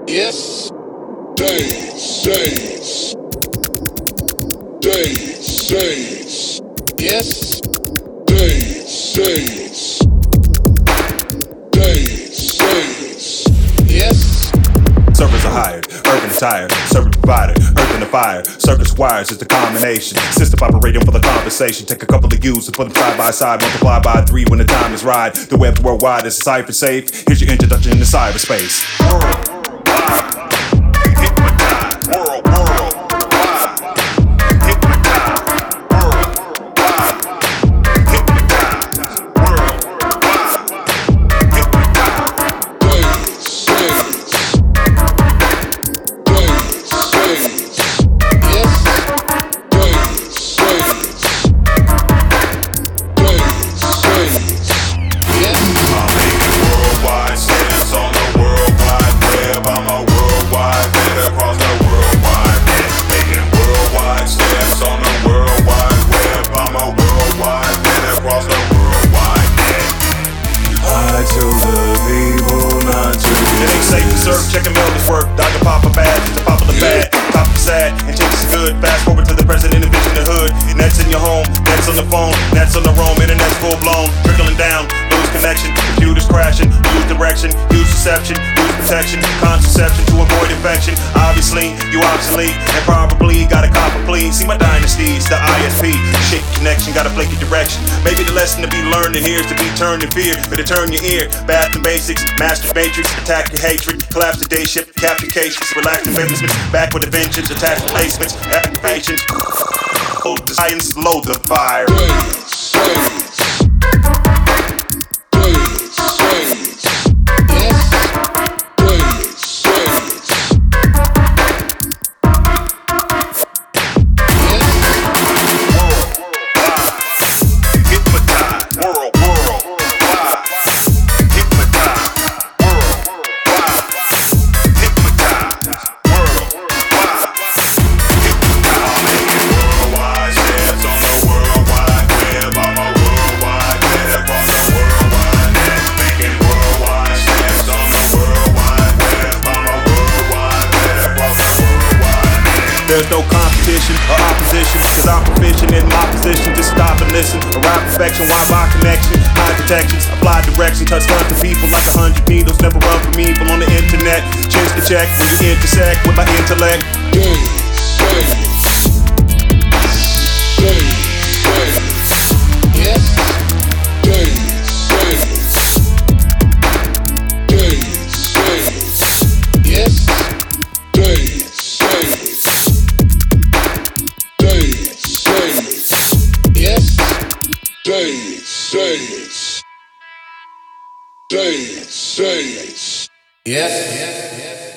Yes. Days, days. Days, days. Yes. Days, days. Days, days. Yes. Servers are hired, urban attire, service provider, earth in the fire, circus wires is the combination. System operating for the conversation. Take a couple of U's and put them side by side, multiply by 3 when the time is right. The web worldwide is cipher safe. Here's your introduction into cyberspace. Worldwide, hypnotize, worldwide, hypnotize, worldwide, hypnotize, worldwide, hypnotize. Days, days. Checking Melvin's work, Dr. Papa bad, the pop of the bad, top is sad, and change is good. Fast forward to the present, envision the hood. Nets in your home, nets on the phone, nets on the roam, internet's full blown, trickling down, lose connection, computers crashing, lose direction, use deception, use protection, contraception to avoid infection. Obviously, you obsolete, and probably got a copper plea. See my dynasties, the ISP, shake connection, got a flaky direction. Maybe the lesson to be learned here is to be turned in fear, but to turn your ear. Bath and basics, master matrix, attack your hatred, collapse the day ship, capture cases, relax the business, back with adventures, attach replacements, activations, hold the science, load the fire. There's no competition or opposition, cause I'm proficient in my position. Just stop and listen, arrive perfection, why my connection? High detections, apply direction, touch tons of people like 100 needles. Never run from evil on the internet. Chance to check when you intersect with my intellect. Days, days. Yes.